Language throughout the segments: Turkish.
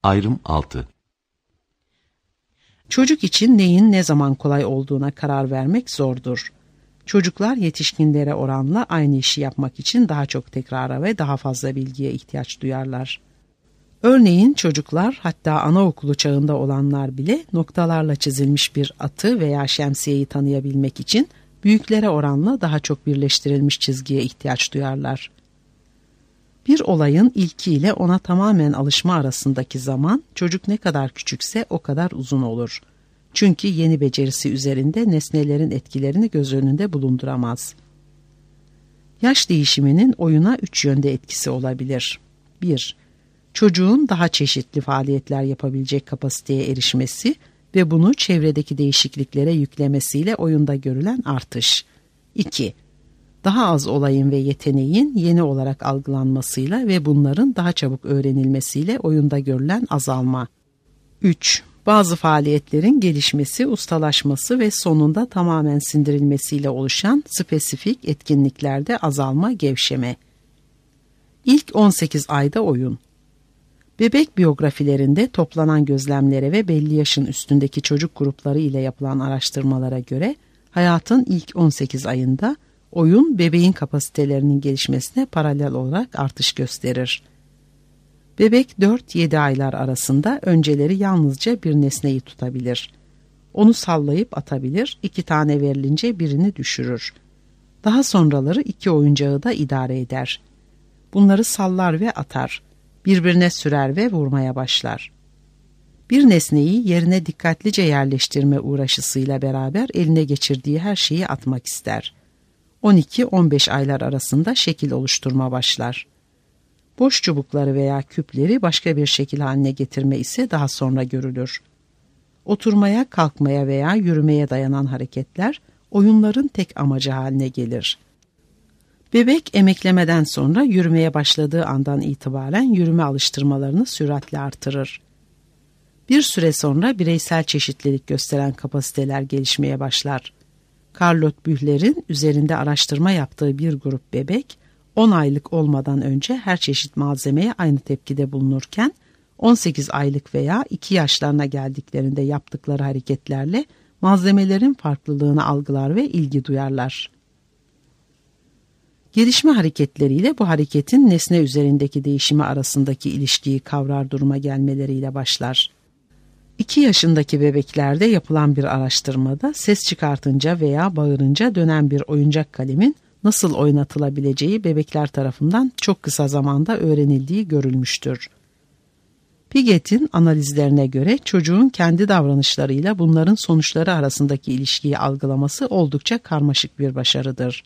Ayrım 6. Çocuk için neyin ne zaman kolay olduğuna karar vermek zordur. Çocuklar yetişkinlere oranla aynı işi yapmak için daha çok tekrara ve daha fazla bilgiye ihtiyaç duyarlar. Örneğin çocuklar, hatta anaokulu çağında olanlar bile noktalarla çizilmiş bir atı veya şemsiyeyi tanıyabilmek için büyüklere oranla daha çok birleştirilmiş çizgiye ihtiyaç duyarlar. Bir olayın ilkiyle ona tamamen alışma arasındaki zaman, çocuk ne kadar küçükse o kadar uzun olur. Çünkü yeni becerisi üzerinde nesnelerin etkilerini göz önünde bulunduramaz. Yaş değişiminin oyuna 3 yönde etkisi olabilir. 1. Çocuğun daha çeşitli faaliyetler yapabilecek kapasiteye erişmesi ve bunu çevredeki değişikliklere yüklemesiyle oyunda görülen artış. 2. Daha az olayın ve yeteneğin yeni olarak algılanmasıyla ve bunların daha çabuk öğrenilmesiyle oyunda görülen azalma. 3. Bazı faaliyetlerin gelişmesi, ustalaşması ve sonunda tamamen sindirilmesiyle oluşan spesifik etkinliklerde azalma, gevşeme. İlk 18 ayda oyun. Bebek biyografilerinde toplanan gözlemlere ve belli yaşın üstündeki çocuk grupları ile yapılan araştırmalara göre hayatın ilk 18 ayında oyun bebeğin kapasitelerinin gelişmesine paralel olarak artış gösterir. Bebek 4-7 aylar arasında önceleri yalnızca bir nesneyi tutabilir. Onu sallayıp atabilir, 2 tane verilince birini düşürür. Daha sonraları 2 oyuncağı da idare eder. Bunları sallar ve atar, birbirine sürer ve vurmaya başlar. Bir nesneyi yerine dikkatlice yerleştirme uğraşısıyla beraber eline geçirdiği her şeyi atmak ister. 12-15 aylar arasında şekil oluşturma başlar. Boş çubukları veya küpleri başka bir şekil haline getirme ise daha sonra görülür. Oturmaya, kalkmaya veya yürümeye dayanan hareketler oyunların tek amacı haline gelir. Bebek emeklemeden sonra yürümeye başladığı andan itibaren yürüme alıştırmalarını süratle artırır. Bir süre sonra bireysel çeşitlilik gösteren kapasiteler gelişmeye başlar. Charlotte Bühler'in üzerinde araştırma yaptığı bir grup bebek, 10 aylık olmadan önce her çeşit malzemeye aynı tepkide bulunurken, 18 aylık veya 2 yaşlarına geldiklerinde yaptıkları hareketlerle malzemelerin farklılığını algılar ve ilgi duyarlar. Gelişme hareketleriyle bu hareketin nesne üzerindeki değişimi arasındaki ilişkiyi kavrar duruma gelmeleriyle başlar. 2 yaşındaki bebeklerde yapılan bir araştırmada ses çıkartınca veya bağırınca dönen bir oyuncak kalemin nasıl oynatılabileceği bebekler tarafından çok kısa zamanda öğrenildiği görülmüştür. Pigot'in analizlerine göre çocuğun kendi davranışlarıyla bunların sonuçları arasındaki ilişkiyi algılaması oldukça karmaşık bir başarıdır.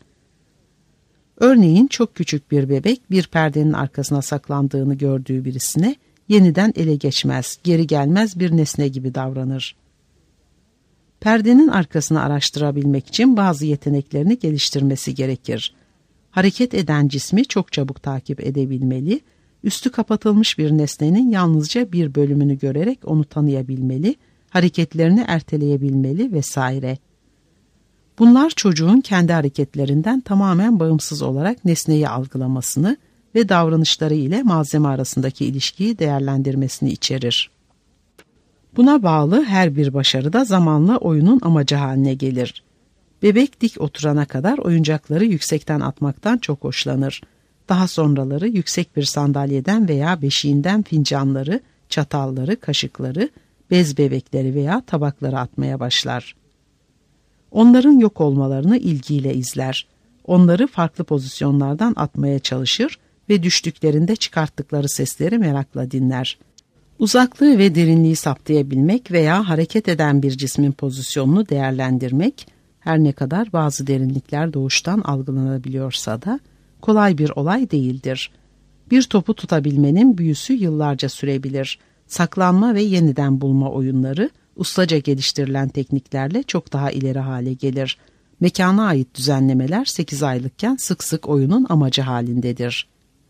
Örneğin çok küçük bir bebek bir perdenin arkasına saklandığını gördüğü birisine yeniden ele geçmez, geri gelmez bir nesne gibi davranır. Perdenin arkasını araştırabilmek için bazı yeteneklerini geliştirmesi gerekir. Hareket eden cismi çok çabuk takip edebilmeli, üstü kapatılmış bir nesnenin yalnızca bir bölümünü görerek onu tanıyabilmeli, hareketlerini erteleyebilmeli vesaire. Bunlar çocuğun kendi hareketlerinden tamamen bağımsız olarak nesneyi algılamasını ve davranışları ile malzeme arasındaki ilişkiyi değerlendirmesini içerir. Buna bağlı her bir başarı da zamanla oyunun amacı haline gelir. Bebek dik oturana kadar oyuncakları yüksekten atmaktan çok hoşlanır. Daha sonraları yüksek bir sandalyeden veya beşiğinden fincanları, çatalları, kaşıkları, bez bebekleri veya tabakları atmaya başlar. Onların yok olmalarını ilgiyle izler. Onları farklı pozisyonlardan atmaya çalışır ve düştüklerinde çıkarttıkları sesleri merakla dinler. Uzaklığı ve derinliği saptayabilmek veya hareket eden bir cismin pozisyonunu değerlendirmek, her ne kadar bazı derinlikler doğuştan algılanabiliyorsa da kolay bir olay değildir. Bir topu tutabilmenin büyüsü yıllarca sürebilir. Saklanma ve yeniden bulma oyunları ustaca geliştirilen tekniklerle çok daha ileri hale gelir. Mekana ait düzenlemeler 8 aylıkken sık sık oyunun amacı halindedir.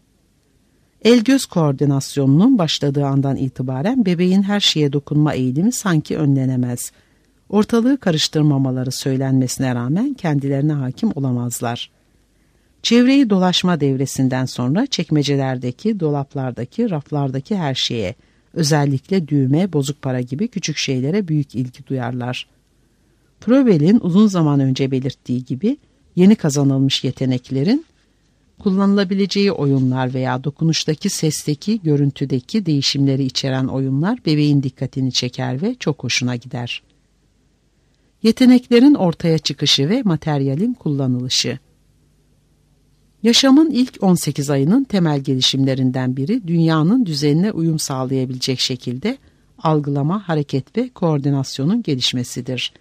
El-göz koordinasyonunun başladığı andan itibaren bebeğin her şeye dokunma eğilimi sanki önlenemez. Ortalığı karıştırmamaları söylenmesine rağmen kendilerine hakim olamazlar. Çevreyi dolaşma devresinden sonra çekmecelerdeki, dolaplardaki, raflardaki her şeye, Özellikle düğme, bozuk para gibi küçük şeylere büyük ilgi duyarlar. Froebel'in uzun zaman önce belirttiği gibi yeni kazanılmış yeteneklerin kullanılabileceği oyunlar veya dokunuştaki, sesteki, görüntüdeki değişimleri içeren oyunlar bebeğin dikkatini çeker ve çok hoşuna gider. Yeteneklerin ortaya çıkışı ve materyalin kullanılışı. Yaşamın ilk 18 ayının temel gelişimlerinden biri dünyanın düzenine uyum sağlayabilecek şekilde algılama, hareket ve koordinasyonun gelişmesidir.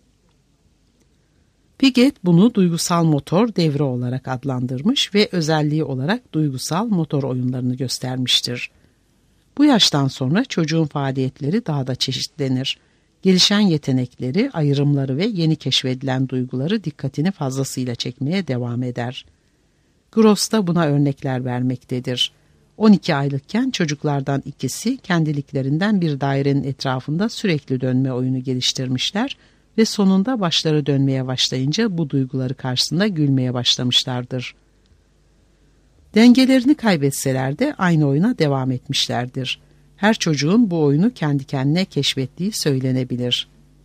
Piaget bunu duygusal motor devre olarak adlandırmış ve özelliği olarak duygusal motor oyunlarını göstermiştir. Bu yaştan sonra çocuğun faaliyetleri daha da çeşitlenir. Gelişen yetenekleri, ayrımları ve yeni keşfedilen duyguları dikkatini fazlasıyla çekmeye devam eder. Gross da buna örnekler vermektedir. 12 aylıkken çocuklardan ikisi kendiliklerinden bir dairenin etrafında sürekli dönme oyunu geliştirmişler ve sonunda başları dönmeye başlayınca bu duyguları karşısında gülmeye başlamışlardır. Dengelerini kaybetseler de aynı oyuna devam etmişlerdir. Her çocuğun bu oyunu kendi kendine keşfettiği söylenebilir.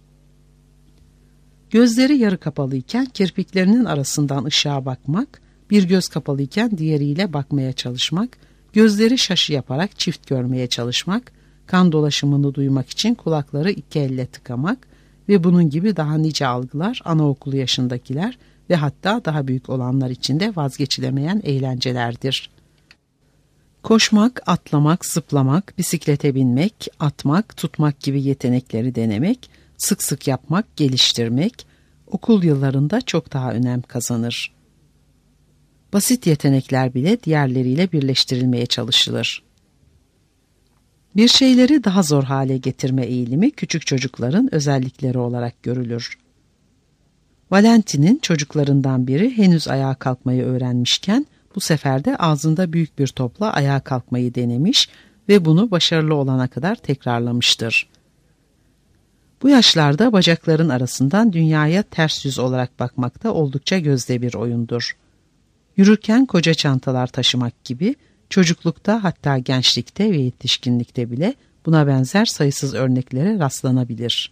Gözleri yarı kapalıyken kirpiklerinin arasından ışığa bakmak, bir göz kapalıyken diğeriyle bakmaya çalışmak, gözleri şaşı yaparak çift görmeye çalışmak, kan dolaşımını duymak için kulakları iki elle tıkamak ve bunun gibi daha nice algılar anaokulu yaşındakiler ve hatta daha büyük olanlar için de vazgeçilemeyen eğlencelerdir. Koşmak, atlamak, zıplamak, bisiklete binmek, atmak, tutmak gibi yetenekleri denemek, sık sık yapmak, geliştirmek, okul yıllarında çok daha önem kazanır. Basit yetenekler bile diğerleriyle birleştirilmeye çalışılır. Bir şeyleri daha zor hale getirme eğilimi küçük çocukların özellikleri olarak görülür. Valentin'in çocuklarından biri henüz ayağa kalkmayı öğrenmişken bu sefer de ağzında büyük bir topla ayağa kalkmayı denemiş ve bunu başarılı olana kadar tekrarlamıştır. Bu yaşlarda bacakların arasından dünyaya ters yüz olarak bakmak da oldukça gözde bir oyundur. Yürürken koca çantalar taşımak gibi çocuklukta hatta gençlikte ve yetişkinlikte bile buna benzer sayısız örneklere rastlanabilir.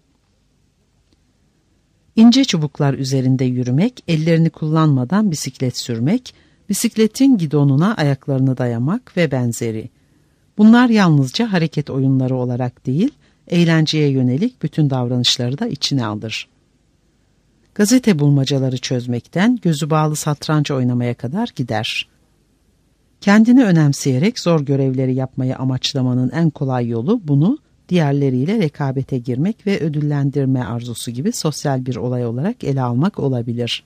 İnce çubuklar üzerinde yürümek, ellerini kullanmadan bisiklet sürmek, bisikletin gidonuna ayaklarını dayamak ve benzeri. Bunlar yalnızca hareket oyunları olarak değil, eğlenceye yönelik bütün davranışları da içine alır. Gazete bulmacaları çözmekten gözü bağlı satranç oynamaya kadar gider. Kendini önemseyerek zor görevleri yapmayı amaçlamanın en kolay yolu bunu diğerleriyle rekabete girmek ve ödüllendirme arzusu gibi sosyal bir olay olarak ele almak olabilir.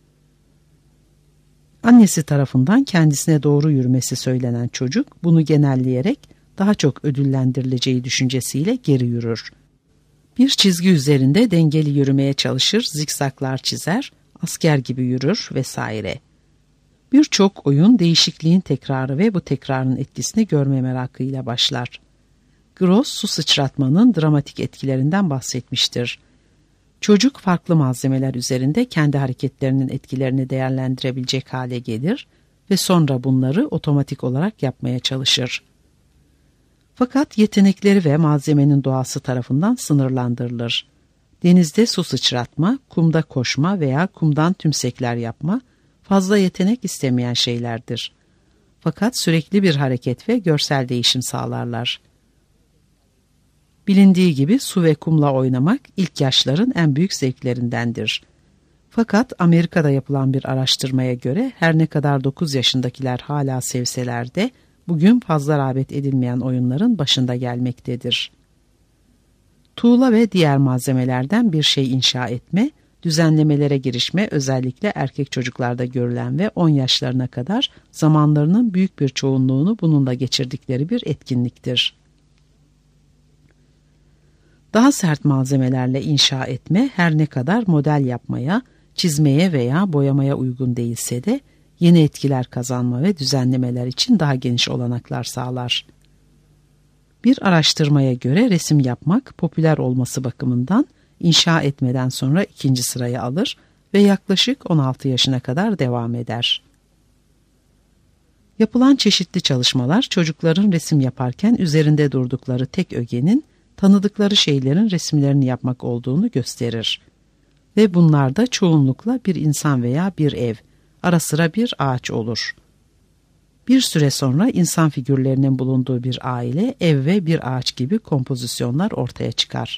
Annesi tarafından kendisine doğru yürümesi söylenen çocuk bunu genelleyerek daha çok ödüllendirileceği düşüncesiyle geri yürür. Bir çizgi üzerinde dengeli yürümeye çalışır, zikzaklar çizer, asker gibi yürür vesaire. Birçok oyun değişikliğin tekrarı ve bu tekrarın etkisini görme merakıyla başlar. Gross su sıçratmanın dramatik etkilerinden bahsetmiştir. Çocuk farklı malzemeler üzerinde kendi hareketlerinin etkilerini değerlendirebilecek hale gelir ve sonra bunları otomatik olarak yapmaya çalışır. Fakat yetenekleri ve malzemenin doğası tarafından sınırlandırılır. Denizde su sıçratma, kumda koşma veya kumdan tümsekler yapma fazla yetenek istemeyen şeylerdir. Fakat sürekli bir hareket ve görsel değişim sağlarlar. Bilindiği gibi su ve kumla oynamak ilk yaşların en büyük zevklerindendir. Fakat Amerika'da yapılan bir araştırmaya göre her ne kadar 9 yaşındakiler hala sevseler de bugün fazla rağbet edilmeyen oyunların başında gelmektedir. Tuğla ve diğer malzemelerden bir şey inşa etme, düzenlemelere girişme özellikle erkek çocuklarda görülen ve 10 yaşlarına kadar zamanlarının büyük bir çoğunluğunu bununla geçirdikleri bir etkinliktir. Daha sert malzemelerle inşa etme her ne kadar model yapmaya, çizmeye veya boyamaya uygun değilse de yeni etkiler kazanma ve düzenlemeler için daha geniş olanaklar sağlar. Bir araştırmaya göre resim yapmak popüler olması bakımından inşa etmeden sonra ikinci sırayı alır ve yaklaşık 16 yaşına kadar devam eder. Yapılan çeşitli çalışmalar çocukların resim yaparken üzerinde durdukları tek ögenin tanıdıkları şeylerin resimlerini yapmak olduğunu gösterir. Ve bunlarda çoğunlukla bir insan veya bir ev, ara sıra bir ağaç olur. Bir süre sonra insan figürlerinin bulunduğu bir aile, ev ve bir ağaç gibi kompozisyonlar ortaya çıkar.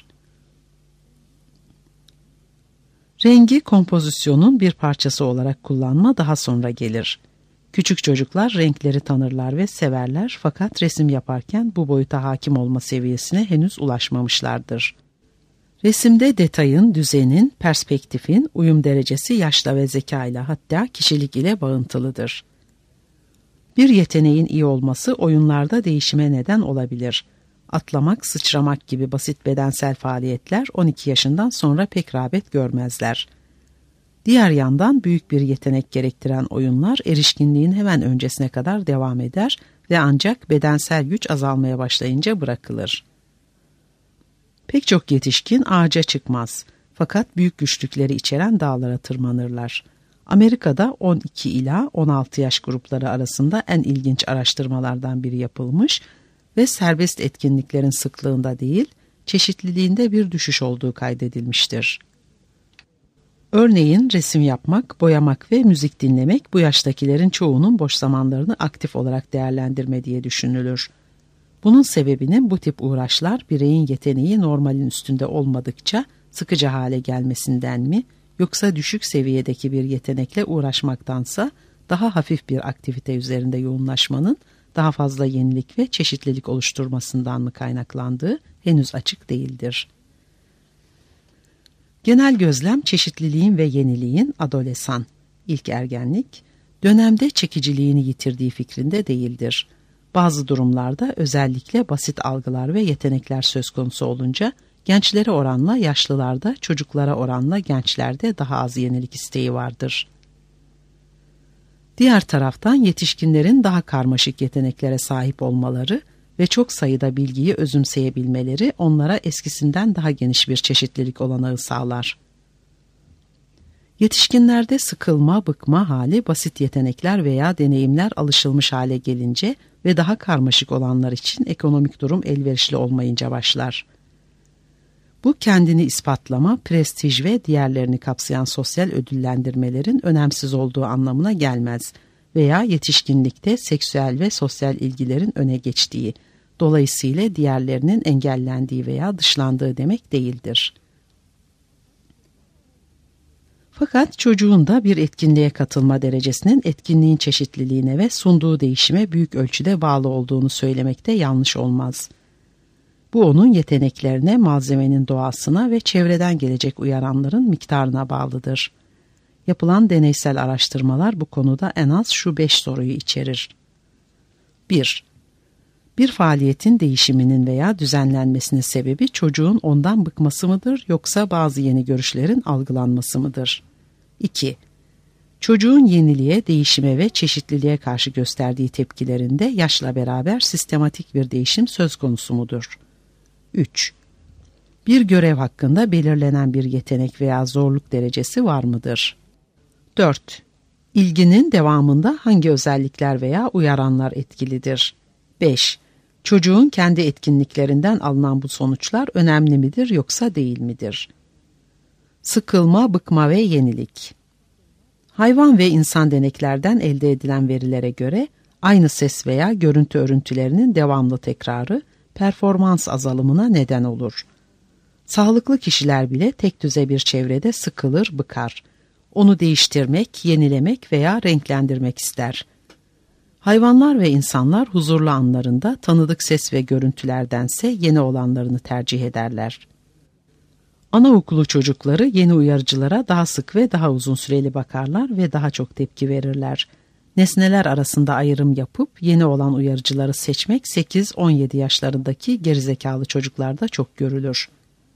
Rengi kompozisyonun bir parçası olarak kullanma daha sonra gelir. Küçük çocuklar renkleri tanırlar ve severler fakat resim yaparken bu boyuta hakim olma seviyesine henüz ulaşmamışlardır. Resimde detayın, düzenin, perspektifin, uyum derecesi yaşla ve zeka ile hatta kişilik ile bağıntılıdır. Bir yeteneğin iyi olması oyunlarda değişime neden olabilir. Atlamak, sıçramak gibi basit bedensel faaliyetler 12 yaşından sonra pek rağbet görmezler. Diğer yandan büyük bir yetenek gerektiren oyunlar erişkinliğin hemen öncesine kadar devam eder ve ancak bedensel güç azalmaya başlayınca bırakılır. Pek çok yetişkin ağaca çıkmaz fakat büyük güçlükleri içeren dağlara tırmanırlar. Amerika'da 12 ila 16 yaş grupları arasında en ilginç araştırmalardan biri yapılmış ve serbest etkinliklerin sıklığında değil, çeşitliliğinde bir düşüş olduğu kaydedilmiştir. Örneğin resim yapmak, boyamak ve müzik dinlemek bu yaştakilerin çoğunun boş zamanlarını aktif olarak değerlendirmediği düşünülür. Bunun sebebinin bu tip uğraşlar bireyin yeteneği normalin üstünde olmadıkça sıkıcı hale gelmesinden mi, yoksa düşük seviyedeki bir yetenekle uğraşmaktansa daha hafif bir aktivite üzerinde yoğunlaşmanın daha fazla yenilik ve çeşitlilik oluşturmasından mı kaynaklandığı henüz açık değildir. Genel gözlem çeşitliliğin ve yeniliğin adolesan, ilk ergenlik, dönemde çekiciliğini yitirdiği fikrinde değildir. Bazı durumlarda özellikle basit algılar ve yetenekler söz konusu olunca gençlere oranla yaşlılarda, çocuklara oranla gençlerde daha az yenilik isteği vardır. Diğer taraftan yetişkinlerin daha karmaşık yeteneklere sahip olmaları ve çok sayıda bilgiyi özümseyebilmeleri onlara eskisinden daha geniş bir çeşitlilik olanağı sağlar. Yetişkinlerde sıkılma, bıkma hali basit yetenekler veya deneyimler alışılmış hale gelince ve daha karmaşık olanlar için ekonomik durum elverişli olmayınca başlar. Bu kendini ispatlama, prestij ve diğerlerini kapsayan sosyal ödüllendirmelerin önemsiz olduğu anlamına gelmez veya yetişkinlikte seksüel ve sosyal ilgilerin öne geçtiği, dolayısıyla diğerlerinin engellendiği veya dışlandığı demek değildir. Fakat çocuğun da bir etkinliğe katılma derecesinin etkinliğin çeşitliliğine ve sunduğu değişime büyük ölçüde bağlı olduğunu söylemekte yanlış olmaz. Bu onun yeteneklerine, malzemenin doğasına ve çevreden gelecek uyaranların miktarına bağlıdır. Yapılan deneysel araştırmalar bu konuda en az şu 5 soruyu içerir. 1. Bir faaliyetin değişiminin veya düzenlenmesinin sebebi çocuğun ondan bıkması mıdır yoksa bazı yeni görüşlerin algılanması mıdır? 2. Çocuğun yeniliğe, değişime ve çeşitliliğe karşı gösterdiği tepkilerinde yaşla beraber sistematik bir değişim söz konusu mudur? 3. Bir görev hakkında belirlenen bir yetenek veya zorluk derecesi var mıdır? 4. İlginin devamında hangi özellikler veya uyaranlar etkilidir? 5. Çocuğun kendi etkinliklerinden alınan bu sonuçlar önemli midir yoksa değil midir? Sıkılma, bıkma ve yenilik. Hayvan ve insan deneklerden elde edilen verilere göre aynı ses veya görüntü örüntülerinin devamlı tekrarı performans azalımına neden olur. Sağlıklı kişiler bile tek düze bir çevrede sıkılır, bıkar. Onu değiştirmek, yenilemek veya renklendirmek ister. Hayvanlar ve insanlar huzurlu anlarında tanıdık ses ve görüntülerdense yeni olanlarını tercih ederler. Anaokulu çocukları yeni uyarıcılara daha sık ve daha uzun süreli bakarlar ve daha çok tepki verirler. Nesneler arasında ayrım yapıp yeni olan uyarıcıları seçmek 8-17 yaşlarındaki gerizekalı çocuklarda çok görülür.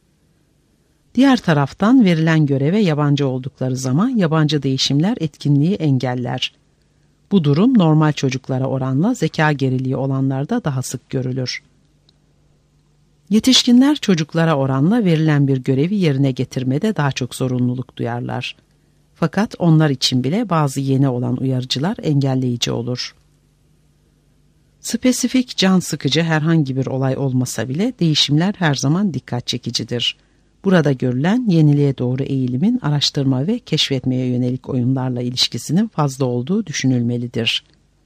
Diğer taraftan verilen göreve yabancı oldukları zaman yabancı değişimler etkinliği engeller. Bu durum normal çocuklara oranla zeka geriliği olanlarda daha sık görülür. Yetişkinler çocuklara oranla verilen bir görevi yerine getirmede daha çok zorunluluk duyarlar. Fakat onlar için bile bazı yeni olan uyarıcılar engelleyici olur. Spesifik, can sıkıcı herhangi bir olay olmasa bile değişimler her zaman dikkat çekicidir. Burada görülen yeniliğe doğru eğilimin araştırma ve keşfetmeye yönelik oyunlarla ilişkisinin fazla olduğu düşünülmelidir.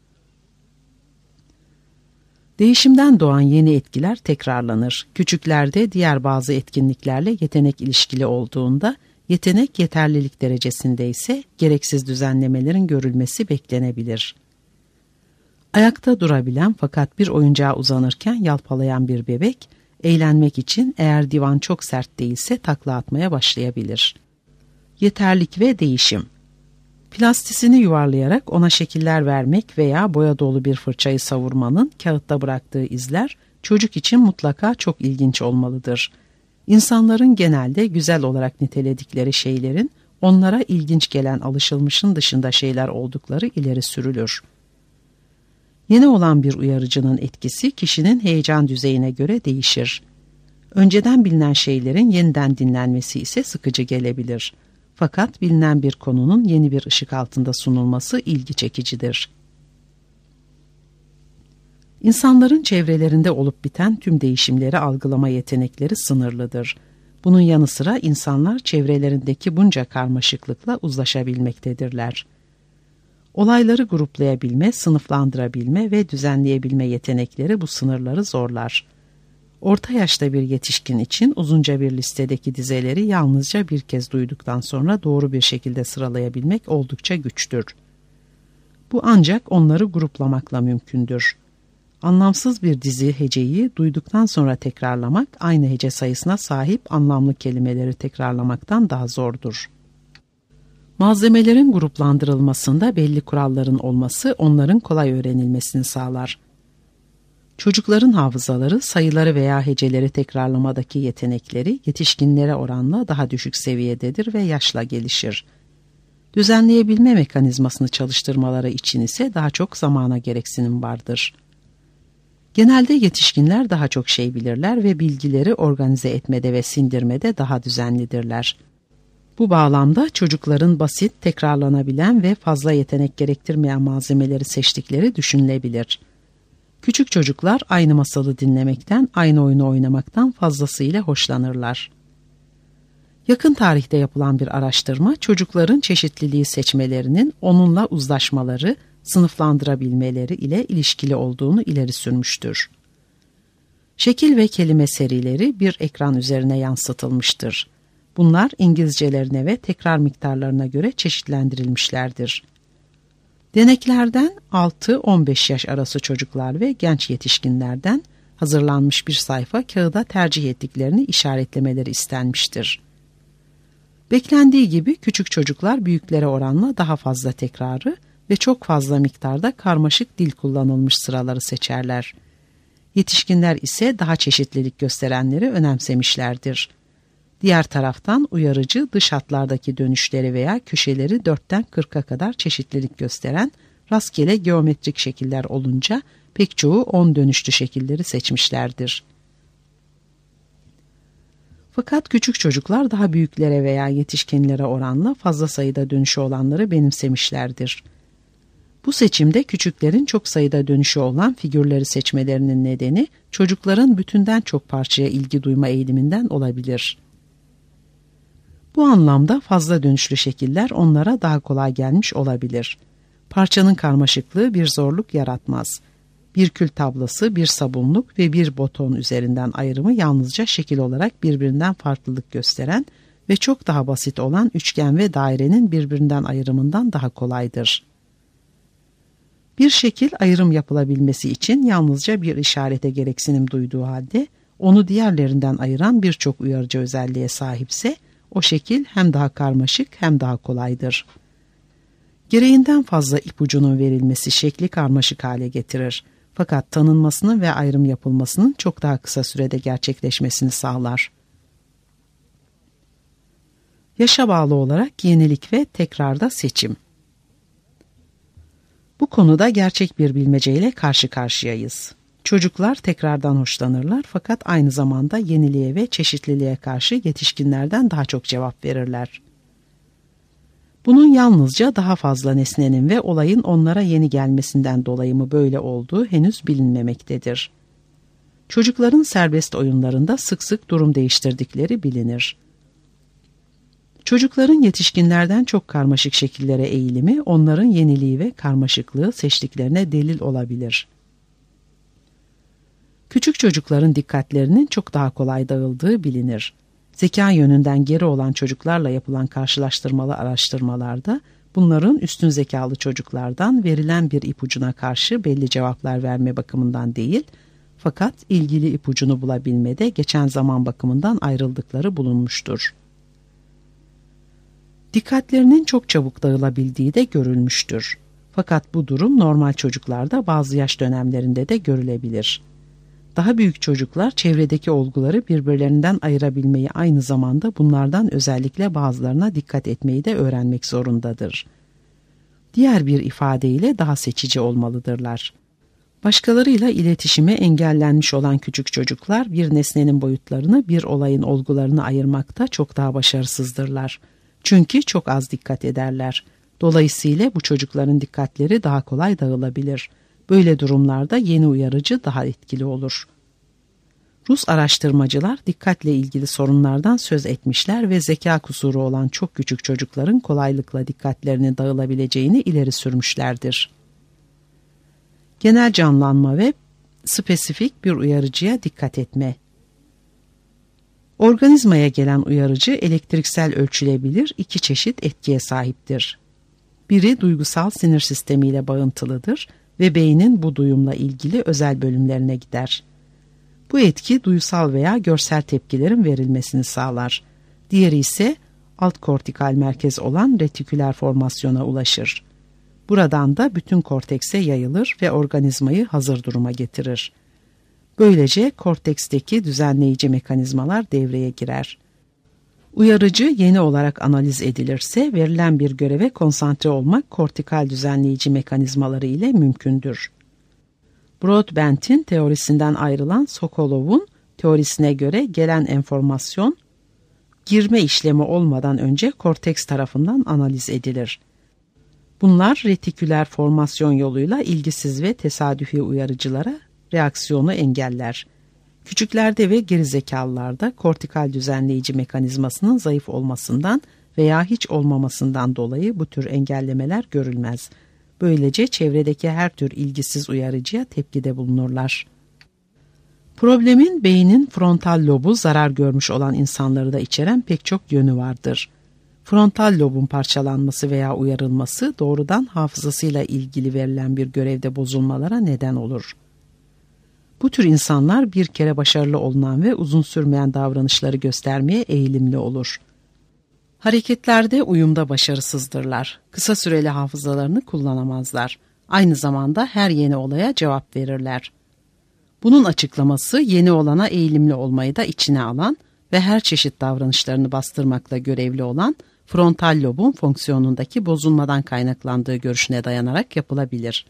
Değişimden doğan yeni etkiler tekrarlanır. Küçüklerde diğer bazı etkinliklerle yetenek ilişkili olduğunda, yetenek yeterlilik derecesinde ise gereksiz düzenlemelerin görülmesi beklenebilir. Ayakta durabilen fakat bir oyuncağa uzanırken yalpalayan bir bebek, eğlenmek için eğer divan çok sert değilse takla atmaya başlayabilir. Yeterlik ve değişim. Plastisini yuvarlayarak ona şekiller vermek veya boya dolu bir fırçayı savurmanın kağıtta bıraktığı izler çocuk için mutlaka çok ilginç olmalıdır. İnsanların genelde güzel olarak niteledikleri şeylerin onlara ilginç gelen alışılmışın dışında şeyler oldukları ileri sürülür. Yeni olan bir uyarıcının etkisi kişinin heyecan düzeyine göre değişir. Önceden bilinen şeylerin yeniden dinlenmesi ise sıkıcı gelebilir. Fakat bilinen bir konunun yeni bir ışık altında sunulması ilgi çekicidir. İnsanların çevrelerinde olup biten tüm değişimleri algılama yetenekleri sınırlıdır. Bunun yanı sıra insanlar çevrelerindeki bunca karmaşıklıkla uzlaşabilmektedirler. Olayları gruplayabilme, sınıflandırabilme ve düzenleyebilme yetenekleri bu sınırları zorlar. Orta yaşta bir yetişkin için uzunca bir listedeki dizeleri yalnızca bir kez duyduktan sonra doğru bir şekilde sıralayabilmek oldukça güçtür. Bu ancak onları gruplamakla mümkündür. Anlamsız bir dizi heceyi duyduktan sonra tekrarlamak, aynı hece sayısına sahip anlamlı kelimeleri tekrarlamaktan daha zordur. Malzemelerin gruplandırılmasında belli kuralların olması onların kolay öğrenilmesini sağlar. Çocukların hafızaları, sayıları veya heceleri tekrarlamadaki yetenekleri yetişkinlere oranla daha düşük seviyededir ve yaşla gelişir. Düzenleyebilme mekanizmasını çalıştırmaları için ise daha çok zamana gereksinim vardır. Genelde yetişkinler daha çok şey bilirler ve bilgileri organize etmede ve sindirmede daha düzenlidirler. Bu bağlamda çocukların basit, tekrarlanabilen ve fazla yetenek gerektirmeyen malzemeleri seçtikleri düşünülebilir. Küçük çocuklar aynı masalı dinlemekten, aynı oyunu oynamaktan fazlasıyla hoşlanırlar. Yakın tarihte yapılan bir araştırma, çocukların çeşitliliği seçmelerinin onunla uzlaşmaları, sınıflandırabilmeleri ile ilişkili olduğunu ileri sürmüştür. Şekil ve kelime serileri bir ekran üzerine yansıtılmıştır. Bunlar İngilizcelerine ve tekrar miktarlarına göre çeşitlendirilmişlerdir. Deneklerden 6-15 yaş arası çocuklar ve genç yetişkinlerden hazırlanmış bir sayfa kağıda tercih ettiklerini işaretlemeleri istenmiştir. Beklendiği gibi küçük çocuklar büyüklere oranla daha fazla tekrarı ve çok fazla miktarda karmaşık dil kullanılmış sıraları seçerler. Yetişkinler ise daha çeşitlilik gösterenleri önemsemişlerdir. Diğer taraftan uyarıcı dış hatlardaki dönüşleri veya köşeleri 4'ten 40'a kadar çeşitlilik gösteren rastgele geometrik şekiller olunca pek çoğu 10 dönüşlü şekilleri seçmişlerdir. Fakat küçük çocuklar daha büyüklere veya yetişkinlere oranla fazla sayıda dönüşü olanları benimsemişlerdir. Bu seçimde küçüklerin çok sayıda dönüşü olan figürleri seçmelerinin nedeni çocukların bütünden çok parçaya ilgi duyma eğiliminden olabilir. Bu anlamda fazla dönüşlü şekiller onlara daha kolay gelmiş olabilir. Parçanın karmaşıklığı bir zorluk yaratmaz. Bir kül tablası, bir sabunluk ve bir boton üzerinden ayrımı yalnızca şekil olarak birbirinden farklılık gösteren ve çok daha basit olan üçgen ve dairenin birbirinden ayrımından daha kolaydır. Bir şekil ayrım yapılabilmesi için yalnızca bir işarete gereksinim duyduğu halde onu diğerlerinden ayıran birçok uyarıcı özelliğe sahipse o şekil hem daha karmaşık hem daha kolaydır. Gereğinden fazla ipucunun verilmesi şekli karmaşık hale getirir. Fakat tanınmasının ve ayrım yapılmasının çok daha kısa sürede gerçekleşmesini sağlar. Yaşa bağlı olarak yenilik ve tekrarda seçim. Bu konuda gerçek bir bilmeceyle karşı karşıyayız. Çocuklar tekrardan hoşlanırlar fakat aynı zamanda yeniliğe ve çeşitliliğe karşı yetişkinlerden daha çok cevap verirler. Bunun yalnızca daha fazla nesnenin ve olayın onlara yeni gelmesinden dolayı mı böyle olduğu henüz bilinmemektedir. Çocukların serbest oyunlarında sık sık durum değiştirdikleri bilinir. Çocukların yetişkinlerden çok karmaşık şekillere eğilimi, onların yeniliği ve karmaşıklığı seçtiklerine delil olabilir. Küçük çocukların dikkatlerinin çok daha kolay dağıldığı bilinir. Zeka yönünden geri olan çocuklarla yapılan karşılaştırmalı araştırmalarda, bunların üstün zekalı çocuklardan verilen bir ipucuna karşı belli cevaplar verme bakımından değil, fakat ilgili ipucunu bulabilmede geçen zaman bakımından ayrıldıkları bulunmuştur. Dikkatlerinin çok çabuk dağılabildiği de görülmüştür. Fakat bu durum normal çocuklarda bazı yaş dönemlerinde de görülebilir. Daha büyük çocuklar çevredeki olguları birbirlerinden ayırabilmeyi, aynı zamanda bunlardan özellikle bazılarına dikkat etmeyi de öğrenmek zorundadır. Diğer bir ifadeyle daha seçici olmalıdırlar. Başkalarıyla iletişime engellenmiş olan küçük çocuklar bir nesnenin boyutlarını, bir olayın olgularını ayırmakta çok daha başarısızdırlar. Çünkü çok az dikkat ederler. Dolayısıyla bu çocukların dikkatleri daha kolay dağılabilir. Böyle durumlarda yeni uyarıcı daha etkili olur. Rus araştırmacılar dikkatle ilgili sorunlardan söz etmişler ve zeka kusuru olan çok küçük çocukların kolaylıkla dikkatlerinin dağılabileceğini ileri sürmüşlerdir. Genel canlanma ve spesifik bir uyarıcıya dikkat etme. Organizmaya gelen uyarıcı elektriksel ölçülebilir iki çeşit etkiye sahiptir. Biri duygusal sinir sistemiyle bağıntılıdır ve beynin bu duyumla ilgili özel bölümlerine gider. Bu etki duysal veya görsel tepkilerin verilmesini sağlar. Diğeri ise alt kortikal merkez olan retiküler formasyona ulaşır. Buradan da bütün kortekse yayılır ve organizmayı hazır duruma getirir. Böylece korteksteki düzenleyici mekanizmalar devreye girer. Uyarıcı yeni olarak analiz edilirse verilen bir göreve konsantre olmak kortikal düzenleyici mekanizmaları ile mümkündür. Broadbent'in teorisinden ayrılan Sokolov'un teorisine göre gelen enformasyon girme işlemi olmadan önce korteks tarafından analiz edilir. Bunlar retiküler formasyon yoluyla ilgisiz ve tesadüfi uyarıcılara reaksiyonu engeller. Küçüklerde ve gerizekalılarda kortikal düzenleyici mekanizmasının zayıf olmasından veya hiç olmamasından dolayı bu tür engellemeler görülmez. Böylece çevredeki her tür ilgisiz uyarıcıya tepkide bulunurlar. Problemin beynin frontal lobu zarar görmüş olan insanları da içeren pek çok yönü vardır. Frontal lobun parçalanması veya uyarılması doğrudan hafızasıyla ilgili verilen bir görevde bozulmalara neden olur. Bu tür insanlar bir kere başarılı olunan ve uzun sürmeyen davranışları göstermeye eğilimli olur. Hareketlerde uyumda başarısızdırlar. Kısa süreli hafızalarını kullanamazlar. Aynı zamanda her yeni olaya cevap verirler. Bunun açıklaması yeni olana eğilimli olmayı da içine alan ve her çeşit davranışlarını bastırmakla görevli olan frontal lobun fonksiyonundaki bozulmadan kaynaklandığı görüşüne dayanarak yapılabilir.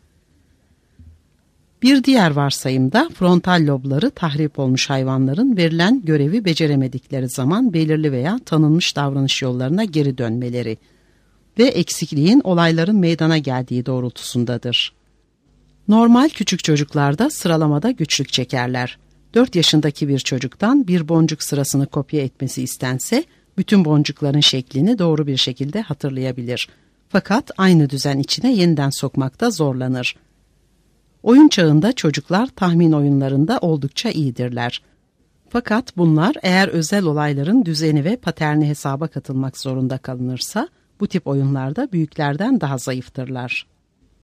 Bir diğer varsayımda frontal lobları tahrip olmuş hayvanların verilen görevi beceremedikleri zaman belirli veya tanınmış davranış yollarına geri dönmeleri ve eksikliğin olayların meydana geldiği doğrultusundadır. Normal küçük çocuklarda sıralamada güçlük çekerler. 4 yaşındaki bir çocuktan bir boncuk sırasını kopya etmesi istense bütün boncukların şeklini doğru bir şekilde hatırlayabilir. Fakat aynı düzen içine yeniden sokmakta zorlanır. Oyun çağında çocuklar tahmin oyunlarında oldukça iyidirler. Fakat bunlar eğer özel olayların düzeni ve paterni hesaba katılmak zorunda kalınırsa bu tip oyunlarda büyüklerden daha zayıftırlar.